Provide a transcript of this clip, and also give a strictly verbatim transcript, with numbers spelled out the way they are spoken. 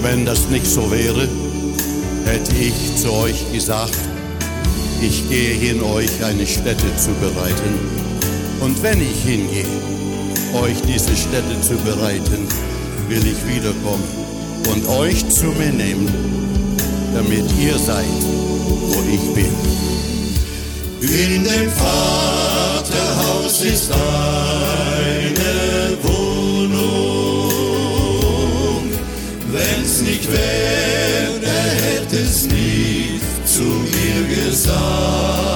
Wenn das nicht so wäre, hätte ich zu euch gesagt, ich gehe hin, euch eine Stätte zu bereiten. Und wenn ich hingehe, euch diese Stätte zu bereiten, will ich wiederkommen und euch zu mir nehmen, damit ihr seid, wo ich bin. In dem Vaterhaus ist eine Wohnung. Wenn's nicht wäre, er hätte es nicht zu mir gesagt.